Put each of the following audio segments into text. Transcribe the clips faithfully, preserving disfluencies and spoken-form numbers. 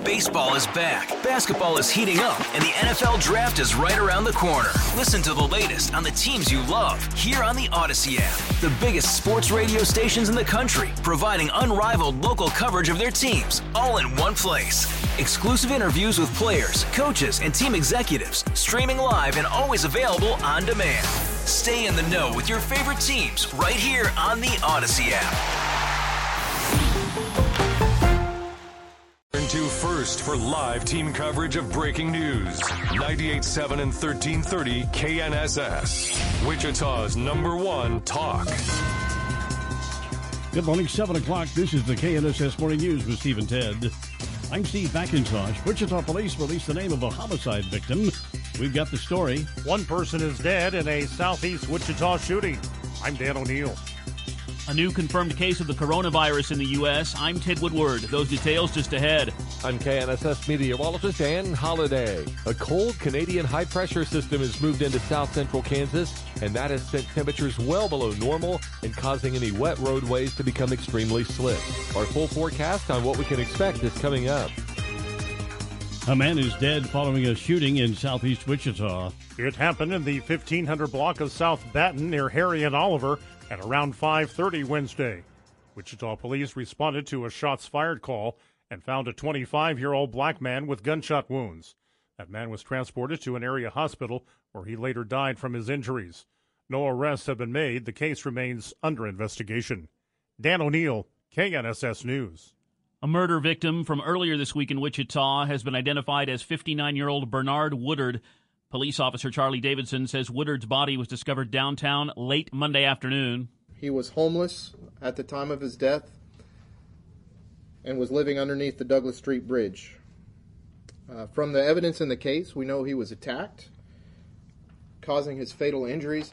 Baseball is back, basketball is heating up, and the N F L Draft is right around the corner. Listen to the latest on the teams you love here on the Odyssey app. The biggest sports radio stations in the country, providing unrivaled local coverage of their teams, all in one place. Exclusive interviews with players, coaches, and team executives, streaming live and always available on demand. Stay in the know with your favorite teams right here on the Odyssey app. Turn to First for live team coverage of breaking news. ninety-eight point seven and thirteen thirty K N S S. Wichita's number one talk. Good morning, seven o'clock. This is the K N S S Morning News with Steve and Ted. I'm Steve McIntosh. Wichita police released the name of a homicide victim. We've got the story. One person is dead in a southeast Wichita shooting. I'm Dan O'Neill. A new confirmed case of the coronavirus in the U S. I'm Ted Woodward. Those details just ahead. I'm K N S S meteorologist Dan Holliday. A cold Canadian high-pressure system has moved into south-central Kansas, and that has sent temperatures well below normal and causing any wet roadways to become extremely slick. Our full forecast on what we can expect is coming up. A man is dead following a shooting in southeast Wichita. It happened in the fifteen hundred block of South Baton near Harry and Oliver at around five thirty Wednesday. Wichita police responded to a shots fired call and found a twenty-five-year-old black man with gunshot wounds. That man was transported to an area hospital where he later died from his injuries. No arrests have been made. The case remains under investigation. Dan O'Neill, K N S S News. A murder victim from earlier this week in Wichita has been identified as fifty-nine-year-old Bernard Woodard. Police officer Charlie Davidson says Woodard's body was discovered downtown late Monday afternoon. He was homeless at the time of his death and was living underneath the Douglas Street Bridge. Uh, from the evidence in the case, we know he was attacked, causing his fatal injuries.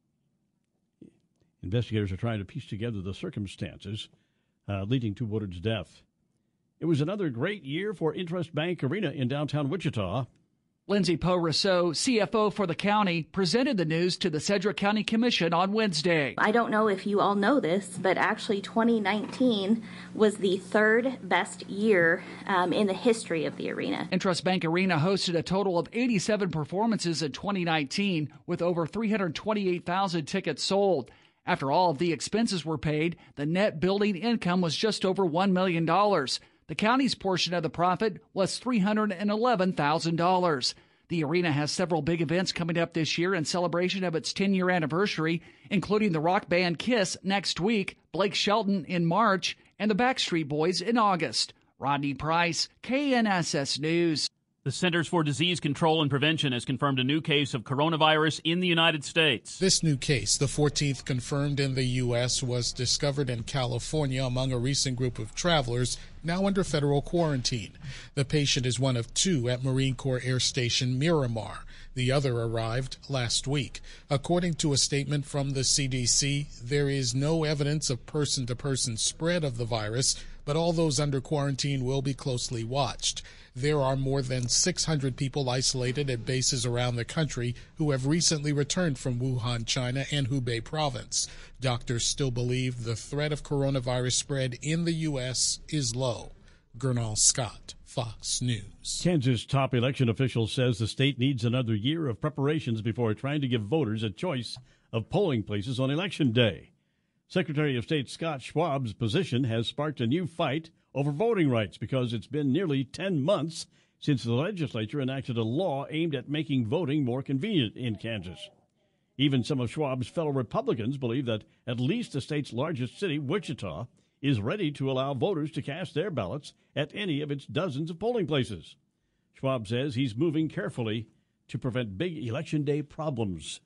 Investigators are trying to piece together the circumstances uh, leading to Woodard's death. It was another great year for Intrust Bank Arena in downtown Wichita. Lindsay Poe Rousseau, C F O for the county, presented the news to the Sedgwick County Commission on Wednesday. I don't know if you all know this, but actually twenty nineteen was the third best year um, in the history of the arena. Intrust Bank Arena hosted a total of eighty-seven performances in twenty nineteen, with over three hundred twenty-eight thousand tickets sold. After all of the expenses were paid, the net building income was just over one million dollars. The county's portion of the profit was three hundred eleven thousand dollars. The arena has several big events coming up this year in celebration of its ten-year anniversary, including the rock band Kiss next week, Blake Shelton in March, and the Backstreet Boys in August. Rodney Price, K N S S News. The Centers for Disease Control and Prevention has confirmed a new case of coronavirus in the United States. This new case, the fourteenth confirmed in the U S, was discovered in California among a recent group of travelers now under federal quarantine. The patient is one of two at Marine Corps Air Station Miramar. The other arrived last week. According to a statement from the C D C, there is no evidence of person-to-person spread of the virus, but all those under quarantine will be closely watched. There are more than six hundred people isolated at bases around the country who have recently returned from Wuhan, China, and Hubei province. Doctors still believe the threat of coronavirus spread in the U S is low. Gernal Scott, Fox News. Kansas top election official says the state needs another year of preparations before trying to give voters a choice of polling places on Election Day. Secretary of State Scott Schwab's position has sparked a new fight over voting rights because it's been nearly ten months since the legislature enacted a law aimed at making voting more convenient in Kansas. Even some of Schwab's fellow Republicans believe that at least the state's largest city, Wichita, is ready to allow voters to cast their ballots at any of its dozens of polling places. Schwab says he's moving carefully to prevent big Election Day problems.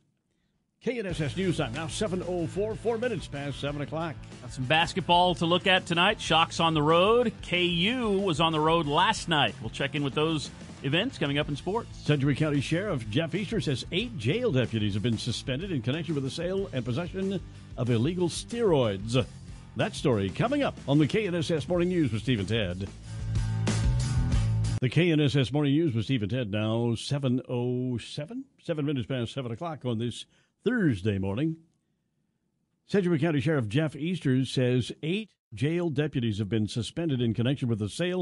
K N S S News time now seven oh four, four minutes past seven o'clock. Got some basketball to look at tonight. Shocks on the road. K U was on the road last night. We'll check in with those events coming up in sports. Sedgwick County Sheriff Jeff Easter says eight jail deputies have been suspended in connection with the sale and possession of illegal steroids. That story coming up on the K N S S Morning News with Steve and Ted. The K N S S Morning News with Steve and Ted now seven oh seven, seven minutes past seven o'clock on this Thursday morning. Sedgwick County Sheriff Jeff Easter says eight jail deputies have been suspended in connection with the sale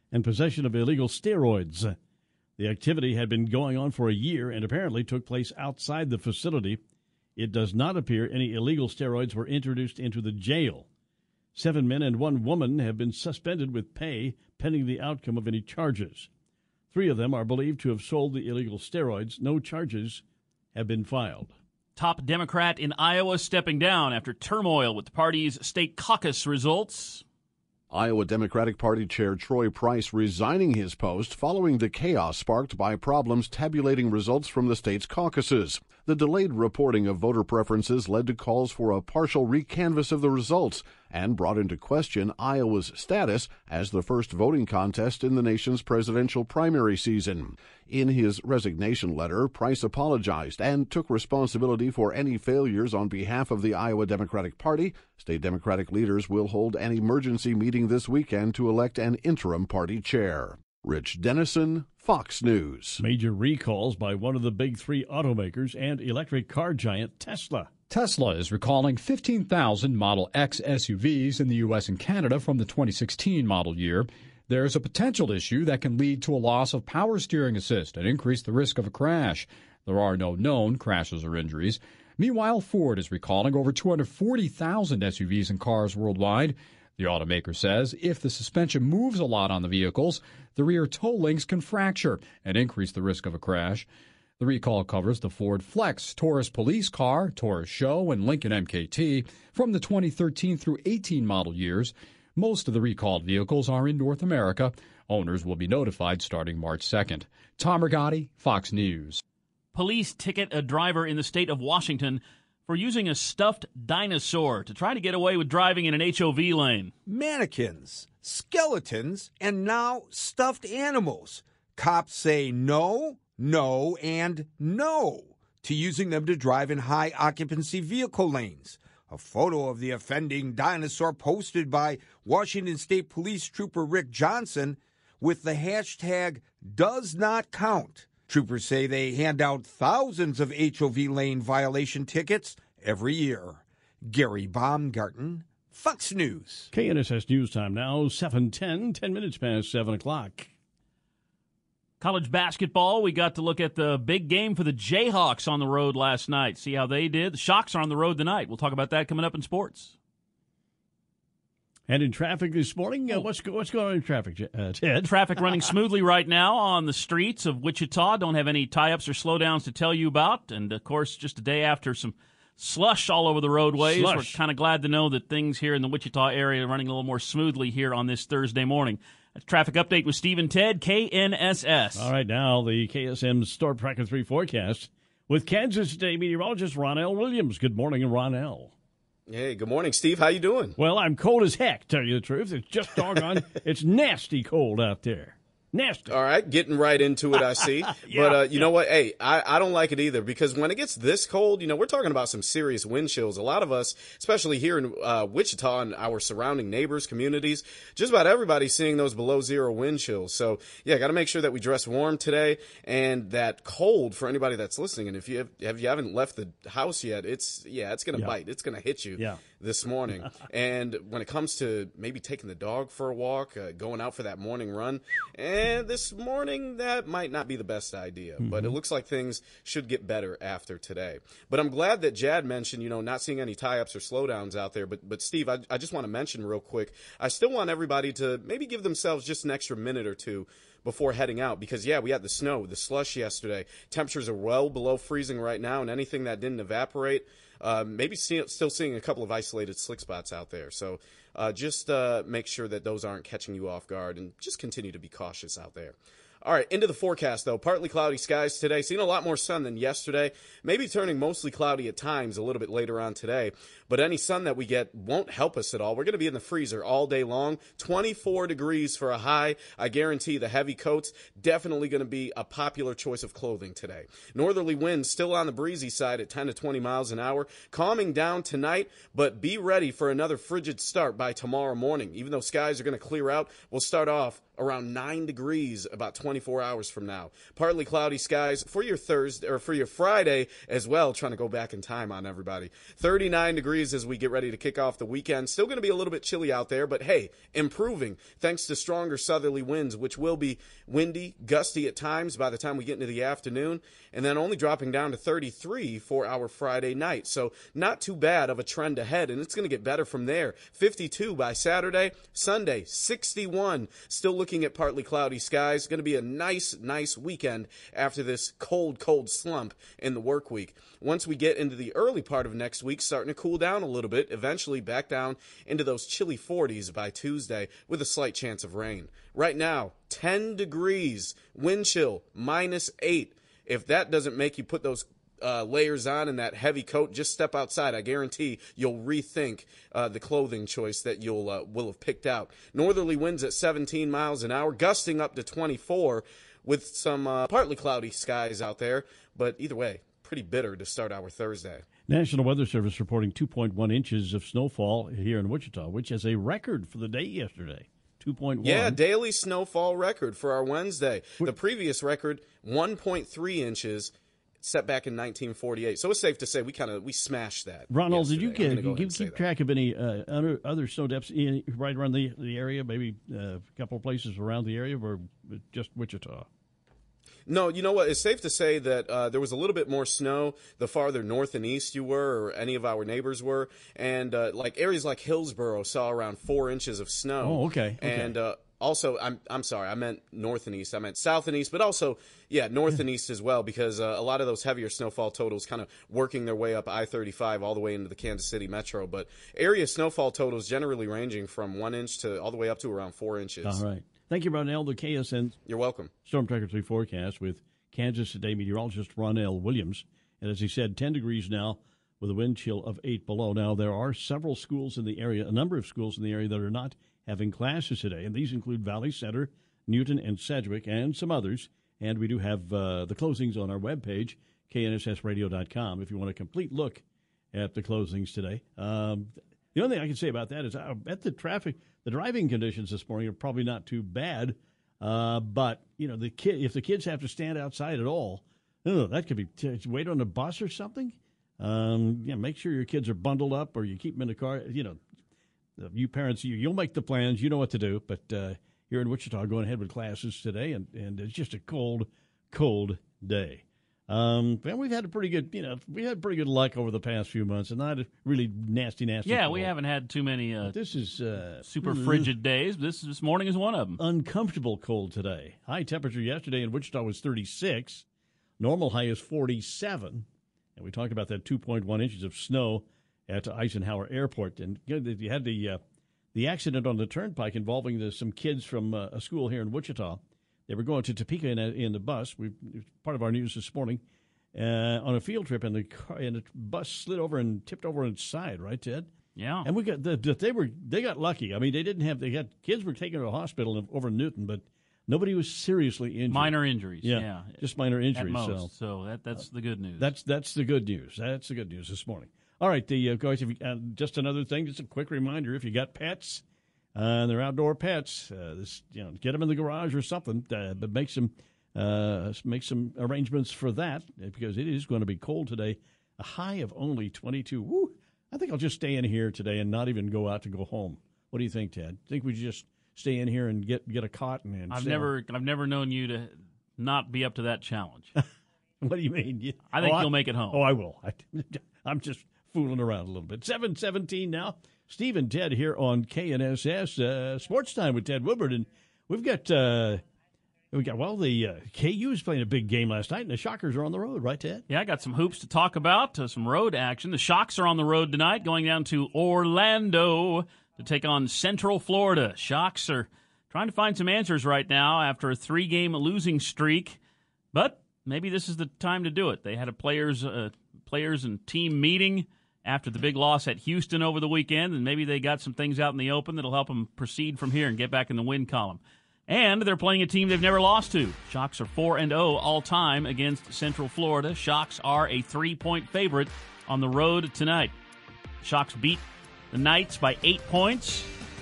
and possession of illegal steroids. The activity had been going on for a year and apparently took place outside the facility. It does not appear any illegal steroids were introduced into the jail. Seven men and one woman have been suspended with pay pending the outcome of any charges. Three of them are believed to have sold the illegal steroids. No charges have been filed. Top Democrat in Iowa stepping down after turmoil with the party's state caucus results. Iowa Democratic Party Chair Troy Price resigning his post following the chaos sparked by problems tabulating results from the state's caucuses. The delayed reporting of voter preferences led to calls for a partial recanvass of the results and brought into question Iowa's status as the first voting contest in the nation's presidential primary season. In his resignation letter, Price apologized and took responsibility for any failures on behalf of the Iowa Democratic Party. State Democratic leaders will hold an emergency meeting this weekend to elect an interim party chair. Rich Dennison, Fox News. Major recalls by one of the big three automakers and electric car giant Tesla. Tesla is recalling fifteen thousand Model X S U Vs in the U S and Canada from the twenty sixteen model year. There's a potential issue that can lead to a loss of power steering assist and increase the risk of a crash. There are no known crashes or injuries. Meanwhile, Ford is recalling over two hundred forty thousand S U Vs and cars worldwide. The automaker says if the suspension moves a lot on the vehicles, the rear toe links can fracture and increase the risk of a crash. The recall covers the Ford Flex, Taurus police car, Taurus Show, and Lincoln M K T from the twenty thirteen through eighteen model years. Most of the recalled vehicles are in North America. Owners will be notified starting March second. Tom Rigotti, Fox News. Police ticket a driver in the state of Washington for using a stuffed dinosaur to try to get away with driving in an H O V lane. Mannequins, skeletons, and now stuffed animals. Cops say no, no, and no to using them to drive in high-occupancy vehicle lanes. A photo of the offending dinosaur posted by Washington State Police Trooper Rick Johnson with the hashtag does not count. Troopers say they hand out thousands of H O V lane violation tickets every year. Gary Baumgarten, Fox News. K N S S News Time now, seven ten, ten minutes past seven o'clock. College basketball, we got to look at the big game for the Jayhawks on the road last night. See how they did. The Shocks are on the road tonight. We'll talk about that coming up in sports. And in traffic this morning, uh, what's, what's going on in traffic, uh, Ted? Traffic running smoothly right now on the streets of Wichita. Don't have any tie-ups or slowdowns to tell you about. And, of course, just a day after some slush all over the roadways, slush. We're kind of glad to know that things here in the Wichita area are running a little more smoothly here on this Thursday morning. That's Traffic Update with Steve and Ted, K N S S. All right, now the K S M Storm Tracker three forecast with Kansas City meteorologist Ronell Williams. Good morning, Ronell. Hey, good morning, Steve. How you doing? Well, I'm cold as heck, tell you the truth. It's just doggone. It's nasty cold out there. Nasty. All right, getting right into it, I see. yeah, but uh, you yeah. know what? Hey, I, I don't like it either because when it gets this cold, you know, we're talking about some serious wind chills. A lot of us, especially here in uh, Wichita and our surrounding neighbors, communities, just about everybody's seeing those below zero wind chills. So, yeah, got to make sure that we dress warm today and that cold for anybody that's listening. And if you have, if you haven't left the house yet, it's, yeah, it's going to yeah. bite. It's going to hit you. Yeah. This morning. And when it comes to maybe taking the dog for a walk, uh, going out for that morning run, and this morning that might not be the best idea, mm-hmm. but it looks like things should get better after today. But I'm glad that Jad mentioned, you know, not seeing any tie-ups or slowdowns out there. But, but Steve, I, I just want to mention real quick, I still want everybody to maybe give themselves just an extra minute or two before heading out because, yeah, we had the snow, the slush yesterday. Temperatures are well below freezing right now, and anything that didn't evaporate, Uh, maybe see, still seeing a couple of isolated slick spots out there. So uh, just uh, make sure that those aren't catching you off guard and just continue to be cautious out there. All right, into the forecast, though. Partly cloudy skies today. Seeing a lot more sun than yesterday. Maybe turning mostly cloudy at times a little bit later on today. But any sun that we get won't help us at all. We're going to be in the freezer all day long. twenty-four degrees for a high. I guarantee the heavy coats definitely going to be a popular choice of clothing today. Northerly winds still on the breezy side at ten to twenty miles an hour. Calming down tonight, but be ready for another frigid start by tomorrow morning. Even though skies are going to clear out, we'll start off around nine degrees about twenty-four hours from now. Partly cloudy skies for your Thursday or for your Friday as well. Trying to go back in time on everybody. thirty-nine degrees as we get ready to kick off the weekend. Still going to be a little bit chilly out there, but hey, improving thanks to stronger southerly winds, which will be windy, gusty at times by the time we get into the afternoon, and then only dropping down to thirty-three for our Friday night. So not too bad of a trend ahead, and it's going to get better from there. fifty-two by Saturday. Sunday, sixty-one. Still looking Looking at partly cloudy skies. Going to be a nice, nice weekend after this cold, cold slump in the work week. Once we get into the early part of next week, starting to cool down a little bit, eventually back down into those chilly forties by Tuesday with a slight chance of rain. Right now, ten degrees, wind chill, minus eight. If that doesn't make you put those Uh, layers on and that heavy coat, just step outside. I guarantee you'll rethink uh, the clothing choice that you'll uh, will have picked out. Northerly winds at seventeen miles an hour, gusting up to twenty-four with some uh, partly cloudy skies out there. But either way, pretty bitter to start our Thursday. National Weather Service reporting two point one inches of snowfall here in Wichita, which is a record for the day yesterday. two point one. Yeah, daily snowfall record for our Wednesday. The previous record, one point three inches. Set back in nineteen forty-eight, so it's safe to say we kind of we smashed that. Ronald, did you get go did you keep track of any uh, other other snow depths in, right around the the area? Maybe uh, a couple of places around the area, or just Wichita? No, you know what? It's safe to say that uh, there was a little bit more snow the farther north and east you were, or any of our neighbors were, and uh, like areas like Hillsboro saw around four inches of snow. Oh, okay. okay. And uh, also, I'm I'm sorry, I meant north and east. I meant south and east, but also, yeah, north and east as well, because uh, a lot of those heavier snowfall totals kind of working their way up I thirty-five all the way into the Kansas City metro. But area snowfall totals generally ranging from one inch to all the way up to around four inches. All right. Thank you, Ronell. The K S N. You're welcome. Storm Tracker three forecast with Kansas Today meteorologist Ronell Williams. And as he said, ten degrees now with a wind chill of eight below. Now, there are several schools in the area, a number of schools in the area that are not having classes today, and these include Valley Center, Newton, and Sedgwick, and some others. And we do have uh, the closings on our webpage, K N S S radio dot com, if you want a complete look at the closings today. Um, the only thing I can say about that is I bet the traffic, the driving conditions this morning are probably not too bad, uh, but, you know, the kid, if the kids have to stand outside at all, oh, that could be t- wait on a bus or something. Um, yeah, make sure your kids are bundled up or you keep them in the car, you know. You parents, you, you'll make the plans. You know what to do. But uh, here in Wichita, going ahead with classes today, and, and it's just a cold, cold day. Um, and we've had a pretty good, you know, we had pretty good luck over the past few months, and not a really nasty, nasty. Yeah, cold. We haven't had too many. Uh, this is uh, super frigid days. This this morning is one of them. Uncomfortable cold today. High temperature yesterday in Wichita was thirty-six. Normal high is forty-seven, and we talked about that two point one inches of snow at Eisenhower Airport. And you know, you had the uh, the accident on the turnpike involving the, some kids from uh, a school here in Wichita. They were going to Topeka in, a, in the bus. We part of our news this morning uh, on a field trip, and the car, and the bus slid over and tipped over on its side. Right, Ted? Yeah. And we got the, the, they were they got lucky. I mean, they didn't have they got kids were taken to the hospital over in Newton, but nobody was seriously injured. Minor injuries. Yeah, yeah just minor injuries. At most. So, so that that's the good news. That's that's the good news. That's the good news this morning. All right, the uh, guys. If you, uh, just another thing, just a quick reminder: if you got pets, uh, they're outdoor pets. Uh, this, you know, get them in the garage or something. Uh, but make some uh, make some arrangements for that because it is going to be cold today. A high of only twenty-two. Woo! I think I'll just stay in here today and not even go out to go home. What do you think, Ted? Think we just stay in here and get get a cot and? I've sail? never I've never known you to not be up to that challenge. What do you mean? You, I think oh, you'll I, make it home. Oh, I will. I, I'm just fooling around a little bit. seven seventeen now. Steve and Ted here on K N S S uh, Sports Time with Ted Woodward, and we've got uh, we got well the uh, K U was playing a big game last night, and the Shockers are on the road, right, Ted? Yeah, I got some hoops to talk about, uh, some road action. The Shocks are on the road tonight, going down to Orlando to take on Central Florida. Shocks are trying to find some answers right now after a three-game losing streak, but maybe this is the time to do it. They had a players uh, players and team meeting after the big loss at Houston over the weekend, and maybe they got some things out in the open that'll help them proceed from here and get back in the win column. And they're playing a team they've never lost to. Shocks are four and oh all-time against Central Florida. Shocks are a three-point favorite on the road tonight. Shocks beat the Knights by eight points.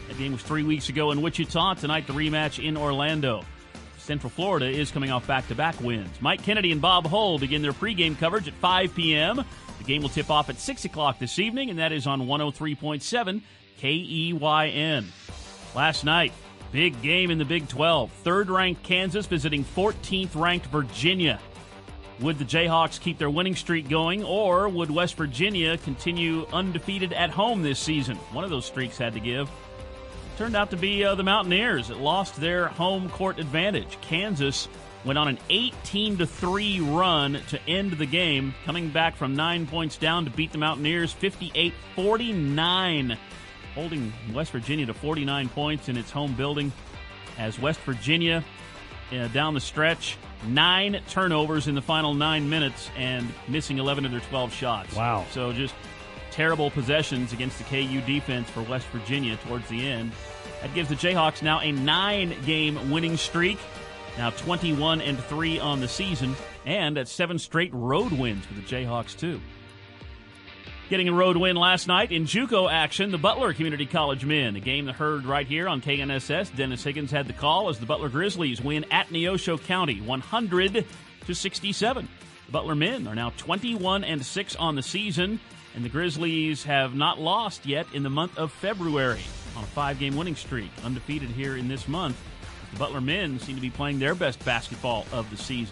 That game was three weeks ago in Wichita. Tonight, the rematch in Orlando. Central Florida is coming off back-to-back wins. Mike Kennedy and Bob Hull begin their pregame coverage at five p.m. The game will tip off at six o'clock this evening, and that is on one oh three point seven K E Y N. Last night, big game in the Big twelve. Third-ranked Kansas visiting fourteenth-ranked Virginia. Would the Jayhawks keep their winning streak going, or would West Virginia continue undefeated at home this season? One of those streaks had to give. Turned out to be uh, the Mountaineers that lost their home court advantage. Kansas went on an eighteen to three run to end the game, coming back from nine points down to beat the Mountaineers fifty-eight forty-nine, holding West Virginia to forty-nine points in its home building. As West Virginia, uh, down the stretch, nine turnovers in the final nine minutes and missing eleven of their twelve shots. Wow. So just terrible possessions against the K U defense for West Virginia towards the end. That gives the Jayhawks now a nine-game winning streak, now twenty-one and three on the season, and at seven straight road wins for the Jayhawks, too. Getting a road win last night in JUCO action, the Butler Community College men, a game that heard right here on K N S S. Dennis Higgins had the call as the Butler Grizzlies win at Neosho County, one hundred to sixty-seven. The Butler men are now twenty-one and six on the season, and the Grizzlies have not lost yet in the month of February on a five-game winning streak, undefeated here in this month. The Butler men seem to be playing their best basketball of the season.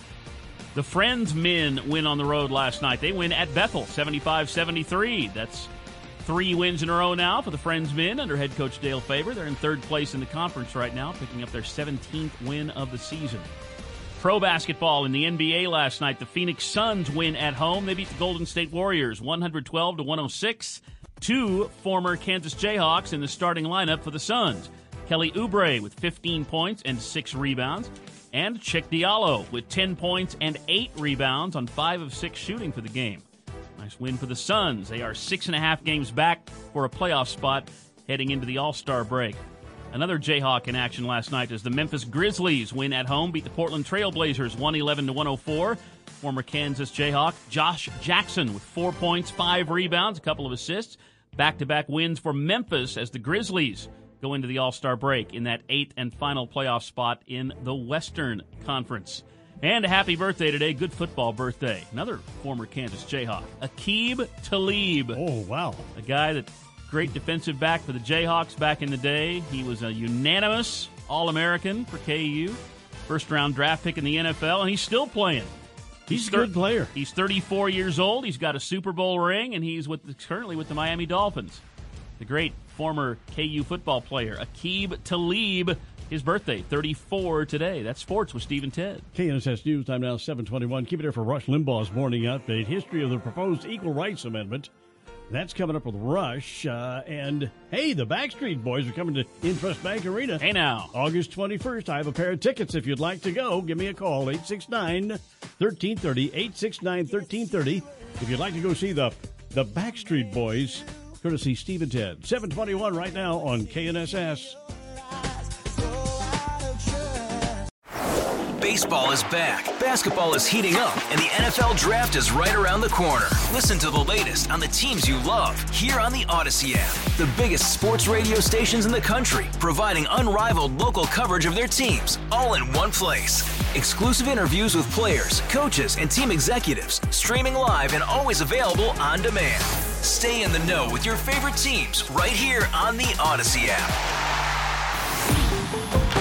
The Friends men win on the road last night. They win at Bethel, seventy-five seventy-three. That's three wins in a row now for the Friends men under head coach Dale Faber. They're in third place in the conference right now, picking up their seventeenth win of the season. Pro basketball in the N B A last night. The Phoenix Suns win at home. They beat the Golden State Warriors one twelve to one oh six. Two former Kansas Jayhawks in the starting lineup for the Suns. Kelly Oubre with fifteen points and six rebounds. And Chick Diallo with ten points and eight rebounds on five of six shooting for the game. Nice win for the Suns. They are six and a half games back for a playoff spot heading into the All-Star break. Another Jayhawk in action last night as the Memphis Grizzlies win at home, beat the Portland Trail Blazers one eleven to one oh four. Former Kansas Jayhawk Josh Jackson with four points, five rebounds, a couple of assists. Back-to-back wins for Memphis as the Grizzlies go into the All-Star break in that eighth and final playoff spot in the Western Conference. And a happy birthday today, good football birthday. Another former Kansas Jayhawk, Aqib Talib. Oh, wow. A guy that great defensive back for the Jayhawks back in the day. He was a unanimous All-American for K U, first-round draft pick in the N F L, and he's still playing. He's, he's a good thir- player. He's thirty-four years old. He's got a Super Bowl ring, and he's with the, currently with the Miami Dolphins. The great former K U football player, Aqib Talib. His birthday, thirty-four today. That's sports with Steve and Ted. K N S S News time now, seven twenty-one. Keep it there for Rush Limbaugh's morning update. History of the proposed Equal Rights Amendment. That's coming up with Rush. Uh, and, hey, the Backstreet Boys are coming to Intrust Bank Arena. Hey, now. August twenty-first. I have a pair of tickets if you'd like to go. Give me a call, eight six nine, one three three oh, eight six nine, one three three oh. If you'd like to go see the, the Backstreet Boys, courtesy Steve and Ted. seven twenty-one right now on K N S S. Baseball is back, basketball is heating up, and the N F L Draft is right around the corner. Listen to the latest on the teams you love here on the Odyssey app. The biggest sports radio stations in the country, providing unrivaled local coverage of their teams, all in one place. Exclusive interviews with players, coaches, and team executives, streaming live and always available on demand. Stay in the know with your favorite teams right here on the Odyssey app.